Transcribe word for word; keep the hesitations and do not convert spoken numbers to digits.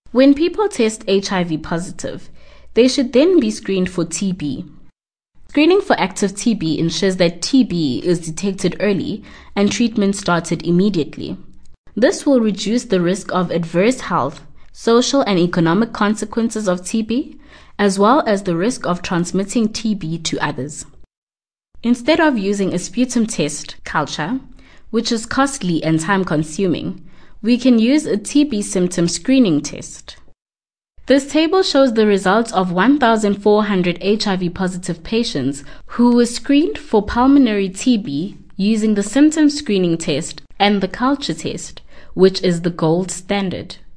When people test H I V positive, they should then be screened for T B. Screening for active T B ensures that T B is detected early and treatment started immediately. This will reduce the risk of adverse health, social and economic consequences of T B, as well as the risk of transmitting T B to others. Instead of using a sputum test culture, which is costly and time-consuming, we can use a T B symptom screening test. This table shows the results of one thousand four hundred H I V-positive patients who were screened for pulmonary T B using the symptom screening test and the culture test, which is the gold standard.